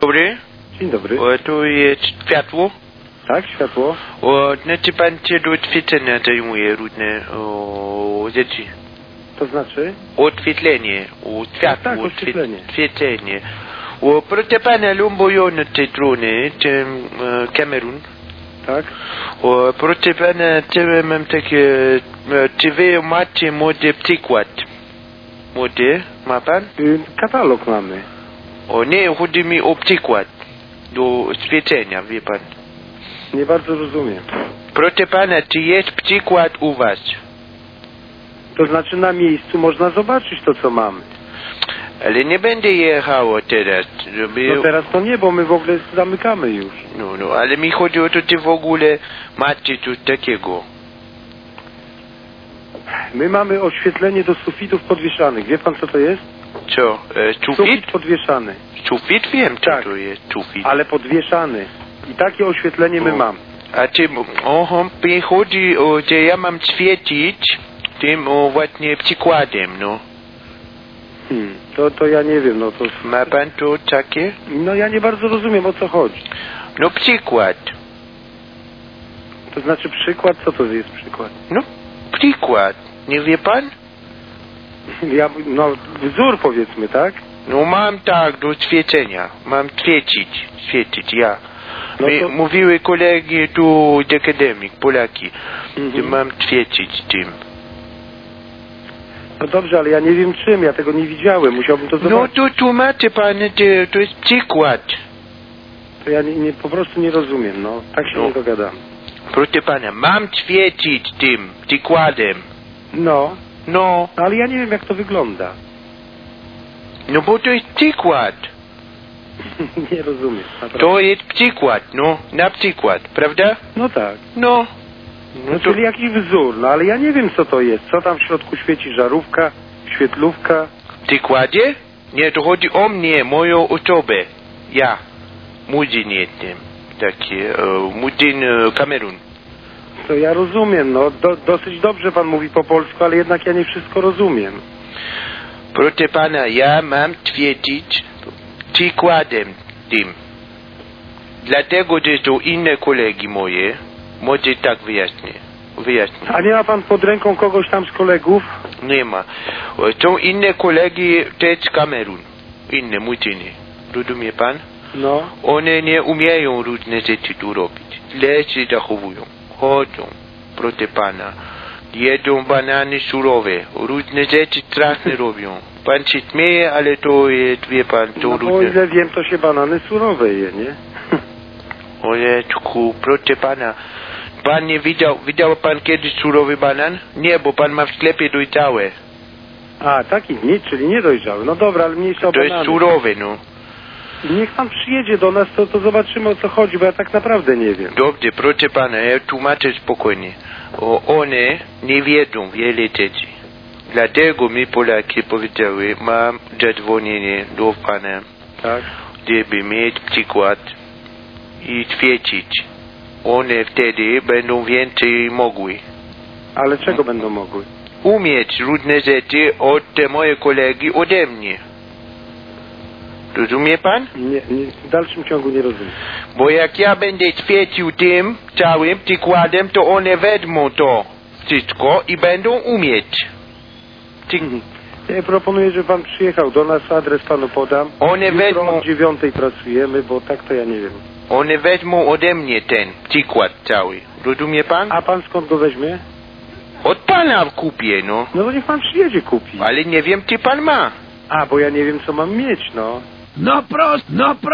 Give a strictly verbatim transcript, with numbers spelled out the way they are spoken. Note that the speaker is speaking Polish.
Dobry. Dzień dobry. O, tu jest światło. Tak, światło. O, znaczy pan się do oświetlenia zajmuje różne o, rzeczy. To znaczy? Oświetlenie, o, światło, tak, oświetlenie. oświetlenie. O, proszę pana, lumboją na tej stronie, ten e, Kamerun. Tak. O, proszę pana, teraz mam takie, e, czy wy macie młody przykład? Młody, ma pan? Y, katalog mamy. O nie, chodzi mi o przykład do oświetlenia, wie pan. Nie bardzo rozumiem. Proszę pana, czy jest przykład u was? To znaczy na miejscu można zobaczyć to, co mamy. Ale nie będę jechał teraz, żeby... No teraz to nie, bo my w ogóle zamykamy już. No, no, ale mi chodzi o to, czy w ogóle macie coś takiego. My mamy oświetlenie do sufitów podwieszanych. Wie pan, co to jest? Co, e, sufit? Sufit podwieszany. Sufit? Wiem, co Tak. to jest sufit. Ale podwieszany. I takie oświetlenie my O. mamy. A czy, oho, mi chodzi o, że ja mam świecić tym o właśnie przykładem, no. Hmm. To, to ja nie wiem, no to... Ma pan to takie? No ja nie bardzo rozumiem, o co chodzi. No przykład. To znaczy przykład? Co to jest przykład? No, przykład. Nie wie pan? Ja, no wzór powiedzmy, tak? No mam tak, do świecenia. Mam świecić, świecić, ja. No Mi to- mówiły kolegi tu z akademik, Polaki, Mhm. że mam świecić tym. No dobrze, ale ja nie wiem czym, ja tego nie widziałem, musiałbym to No zobaczyć. to tłumaczę pan, że to jest przykład. To ja nie, nie, po prostu nie rozumiem, no. Tak się No. nie dogadamy. Proszę pana, mam świecić tym przykładem. No, No, ale ja nie wiem jak to wygląda. no bo to jest przykład. Nie rozumiem, naprawdę. To jest przykład, no, na przykład, prawda? No tak. No. No No to, czyli jakiś wzór, no ale ja nie wiem co to jest. Co tam w środku świeci? Żarówka, świetlówka? w przykładzie? Nie, to chodzi o mnie, moją osobę. Ja. Mudzin jestem. Taki, uh, Mudzin uh, Kamerun. To ja rozumiem, no. Do, dosyć dobrze pan mówi po polsku, ale jednak ja nie wszystko rozumiem. Proszę pana, ja mam świecić przykładem tym. Dlatego, że są inne kolegi moje, może tak wyjaśnię. Wyjaśnię. A nie ma pan pod ręką kogoś tam z kolegów? Nie ma. O, Są inne kolegi też z Kamerun. Inne mudziny. Rozumie pan? No. One nie umieją różne rzeczy tu robić. Źle się zachowują. Chodzą, proszę pana. Jedzą banany surowe. Różne rzeczy straszne robią. Pan się śmieje, ale to jest, wie pan, to No bo o różne. ile wiem, to się banany surowe je, nie? Ojeczku, proszę pana. Pan nie widział, widział pan kiedyś surowy banan? Nie, bo pan ma w sklepie dojrzałe. A, taki, nie, czyli niedojrzały. No dobra, ale mniejsza o To jest banany. surowe, no. Niech pan przyjedzie do nas, to, to zobaczymy o co chodzi, bo ja tak naprawdę nie wiem. Dobrze, proszę pana, ja tłumaczę spokojnie. O, one nie wiedzą wiele rzeczy. Dlatego mi Polaki powiedziały, mam zadzwonienie do pana, Tak? żeby mieć przykład i świecić. One wtedy będą więcej mogły. Ale czego będą mogły? Umieć różne rzeczy od te moje kolegi ode mnie. Rozumie pan? Nie, nie, w dalszym ciągu nie rozumiem. Bo jak ja będę świecił tym całym przykładem, to one wezmą to wszystko i będą umieć. Ty- Mhm. Ja proponuję, żeby pan przyjechał do nas, adres panu podam. One Jutro wezmą, od dziewiątej pracujemy, bo tak to ja nie wiem. one wezmą ode mnie ten przykład cały. Rozumie pan? A pan skąd go weźmie? Od pana kupię, no. No to niech pan przyjedzie kupi. Ale nie wiem, czy pan ma. A, bo ja nie wiem co mam mieć, no. No prost, no prost.